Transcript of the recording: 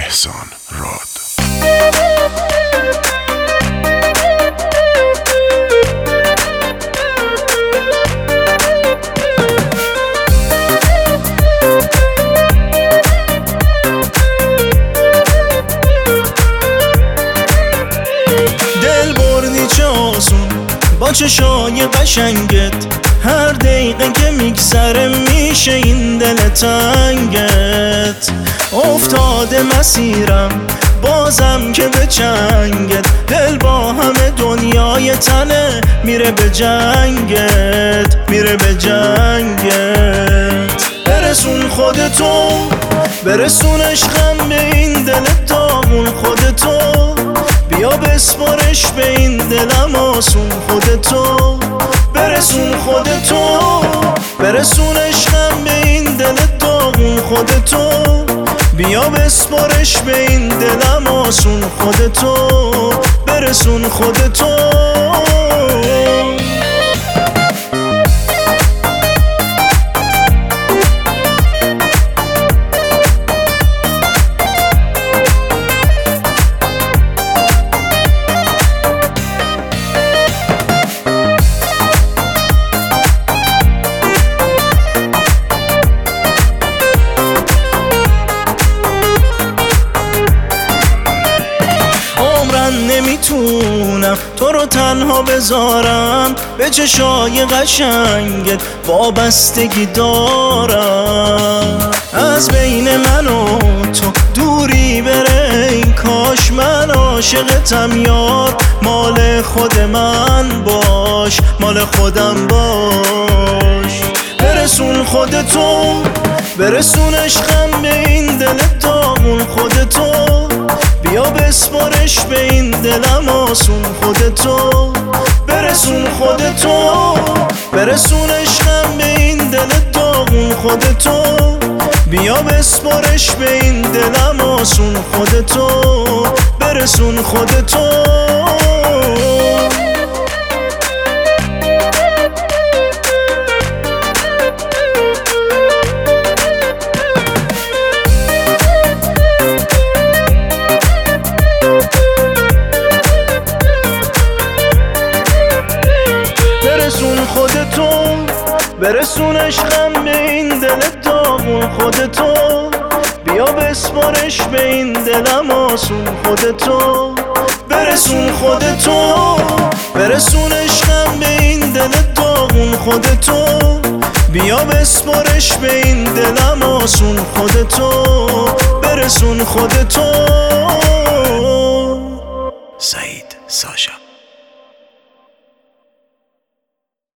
احسان راد. دل بردی چه آسون با چشای قشنگت، هر دقیقه که میگذره میشه این دل تنگت. افتاده مسیرم بازم که به چنگت، دل با همه دنیای تنه میره به جنگت، میره به جنگت. برسون خودتو، برسون عشقم به این دل داغون خودتو، بیا بسپارش به این دلم آسون خودتو. برسون خودتو، برسون عشقم به این دل داغون خودتو، بیا بسپارش به این دلم آسون خودتو. برسون خودتو. نمیتونم تو رو تنها بذارم، به چشای قشنگت وابستگی دارم. از بین من و تو دوری بره این کاش، من عاشقتم یار، مال خود من باش، مال خودم باش. برسون خودتو، برسون عشقم به این دل داغون خودتو، بیا بسپارش به این دلم آسون خودتو. برسون خودتو، برسون عشقم به این دل داغون خودتو، بیا بسپارش به این دلم آسون خودتو. برسون خودتو. برسون عشقم به این دل داغون خودتو، بیا بسپارش به این دلم آسون خودتو. برسون خودتو، برسون عشقم به این دل داغون خودتو، بیا بسپارش به این دلم آسون خودتو. برسون خودتو. سعید ساشا.